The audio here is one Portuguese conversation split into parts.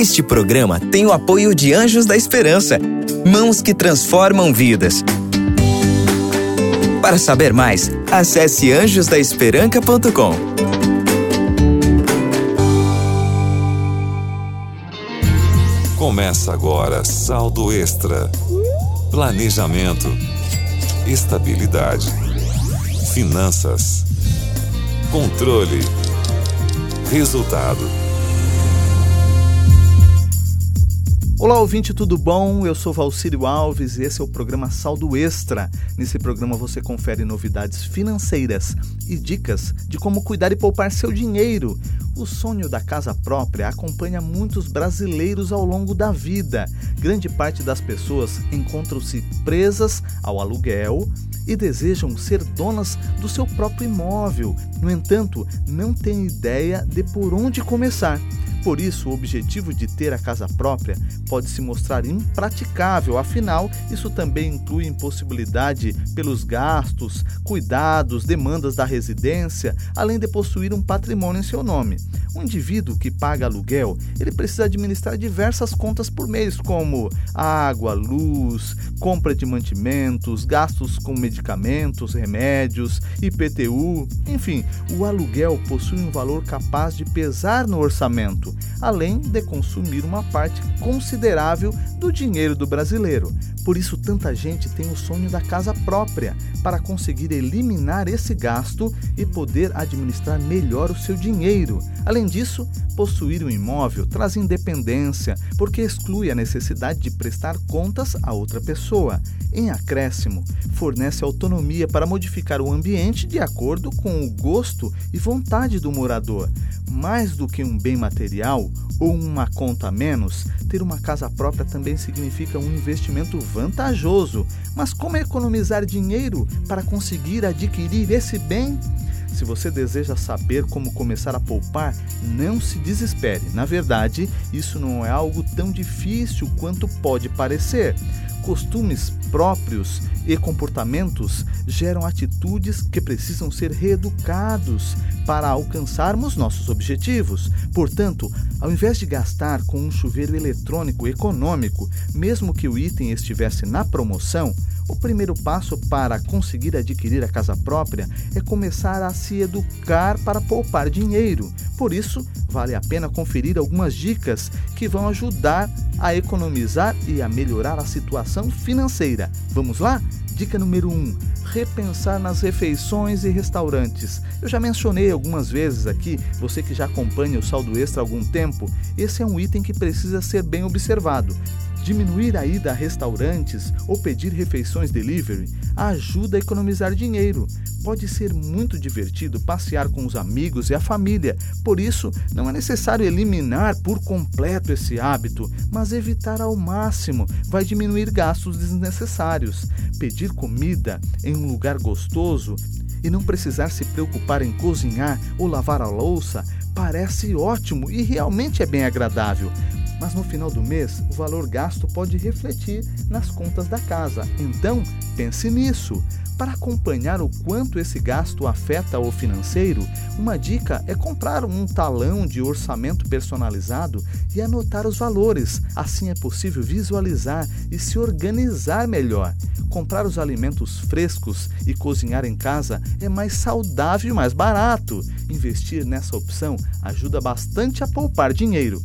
Este programa tem o apoio de Anjos da Esperança, mãos que transformam vidas. Para saber mais, acesse anjosdaesperanca.com. Começa agora Saldo Extra. Planejamento, estabilidade, finanças, controle, resultado. Olá, ouvinte, tudo bom? Eu sou Valcírio Alves e esse é o programa Saldo Extra. Nesse programa você confere novidades financeiras e dicas de como cuidar e poupar seu dinheiro. O sonho da casa própria acompanha muitos brasileiros ao longo da vida. Grande parte das pessoas encontram-se presas ao aluguel e desejam ser donas do seu próprio imóvel. No entanto, não têm ideia de por onde começar. Por isso, o objetivo de ter a casa própria pode se mostrar impraticável, afinal, isso também inclui impossibilidade pelos gastos, cuidados, demandas da residência, além de possuir um patrimônio em seu nome. Um indivíduo que paga aluguel, ele precisa administrar diversas contas por mês, como água, luz, compra de mantimentos, gastos com medicamentos, remédios, IPTU, enfim, o aluguel possui um valor capaz de pesar no orçamento, além de consumir uma parte considerável do dinheiro do brasileiro. Por isso, tanta gente tem o sonho da casa própria, para conseguir eliminar esse gasto e poder administrar melhor o seu dinheiro. Além disso, possuir um imóvel traz independência, porque exclui a necessidade de prestar contas a outra pessoa. Em acréscimo, fornece autonomia para modificar o ambiente de acordo com o gosto e vontade do morador. Mais do que um bem material ou uma conta a menos, ter uma casa própria também significa um investimento vantajoso. Mas como economizar dinheiro para conseguir adquirir esse bem? Se você deseja saber como começar a poupar, não se desespere. Na verdade, isso não é algo tão difícil quanto pode parecer. Costumes próprios e comportamentos geram atitudes que precisam ser reeducados para alcançarmos nossos objetivos. Portanto, ao invés de gastar com um chuveiro eletrônico econômico, mesmo que o item estivesse na promoção, o primeiro passo para conseguir adquirir a casa própria é começar a se educar para poupar dinheiro. Por isso, vale a pena conferir algumas dicas que vão ajudar a economizar e a melhorar a situação financeira. Vamos lá? Dica número 1. Repensar nas refeições e restaurantes. Eu já mencionei algumas vezes aqui, você que já acompanha o Saldo Extra há algum tempo, esse é um item que precisa ser bem observado. Diminuir a ida a restaurantes ou pedir refeições delivery ajuda a economizar dinheiro. Pode ser muito divertido passear com os amigos e a família, por isso não é necessário eliminar por completo esse hábito, mas evitar ao máximo vai diminuir gastos desnecessários. Pedir comida em um lugar gostoso e não precisar se preocupar em cozinhar ou lavar a louça parece ótimo e realmente é bem agradável. Mas no final do mês, o valor gasto pode refletir nas contas da casa. Então, pense nisso. Para acompanhar o quanto esse gasto afeta o financeiro, uma dica é comprar um talão de orçamento personalizado e anotar os valores. Assim é possível visualizar e se organizar melhor. Comprar os alimentos frescos e cozinhar em casa é mais saudável e mais barato. Investir nessa opção ajuda bastante a poupar dinheiro.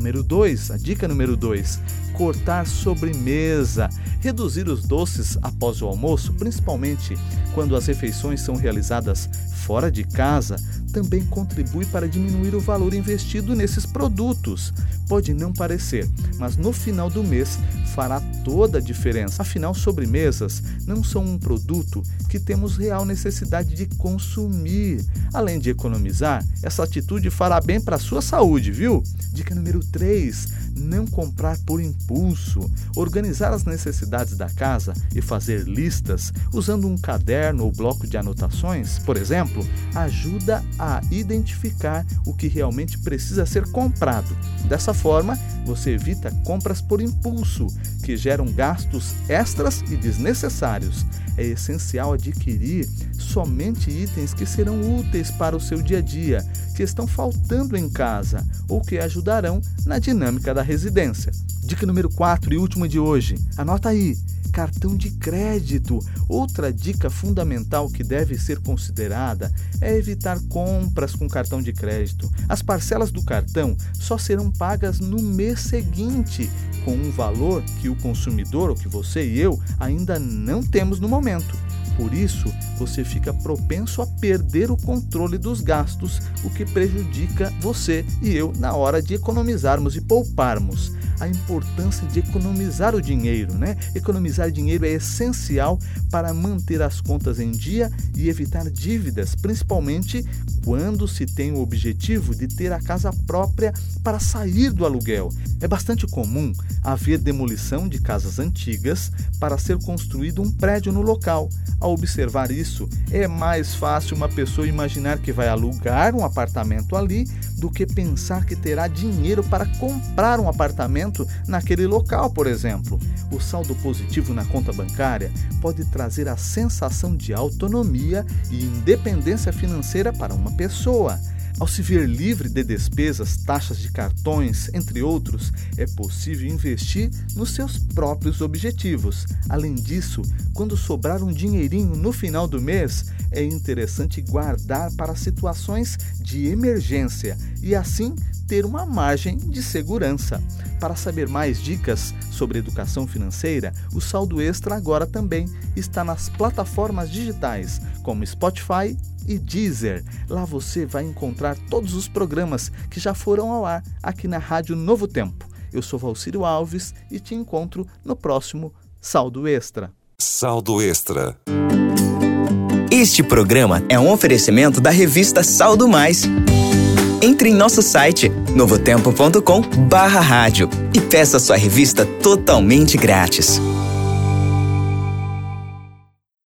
A dica número 2, cortar sobremesa. Reduzir os doces após o almoço, principalmente quando as refeições são realizadas fora de casa, também contribui para diminuir o valor investido nesses produtos. Pode não parecer, mas no final do mês fará toda a diferença. Afinal, sobremesas não são um produto que temos real necessidade de consumir. Além de economizar, essa atitude fará bem para a sua saúde, viu? Dica número 3, não comprar por impulso. Organizar as necessidades da casa e fazer listas usando um caderno ou bloco de anotações, por exemplo, ajuda a identificar o que realmente precisa ser comprado. Dessa forma, você evita compras por impulso, que geram gastos extras e desnecessários. É essencial adquirir somente itens que serão úteis para o seu dia a dia que estão faltando em casa ou que ajudarão na dinâmica da residência. Dica número 4 e última de hoje. Anota aí. Cartão de crédito. Outra dica fundamental que deve ser considerada é evitar compras com cartão de crédito. As parcelas do cartão só serão pagas no mês seguinte, com um valor que o consumidor, ou que você e eu, ainda não temos no momento. Por isso, você fica propenso a perder o controle dos gastos, o que prejudica você e eu na hora de economizarmos e pouparmos. A importância de economizar o dinheiro, né? Economizar dinheiro é essencial para manter as contas em dia e evitar dívidas, principalmente quando se tem o objetivo de ter a casa própria para sair do aluguel. É bastante comum haver demolição de casas antigas para ser construído um prédio no local. Ao observar isso, é mais fácil uma pessoa imaginar que vai alugar um apartamento ali do que pensar que terá dinheiro para comprar um apartamento naquele local, por exemplo. O saldo positivo na conta bancária pode trazer a sensação de autonomia e independência financeira para uma pessoa. Ao se ver livre de despesas, taxas de cartões, entre outros, é possível investir nos seus próprios objetivos. Além disso, quando sobrar um dinheirinho no final do mês, é interessante guardar para situações de emergência e assim ter uma margem de segurança. Para saber mais dicas sobre educação financeira, o Saldo Extra agora também está nas plataformas digitais, como Spotify e Deezer. Lá você vai encontrar todos os programas que já foram ao ar aqui na Rádio Novo Tempo. Eu sou Valcírio Alves e te encontro no próximo Saldo Extra. Saldo Extra. Este programa é um oferecimento da revista Saldo Mais. Entre em nosso site novotempo.com/rádio e peça sua revista totalmente grátis.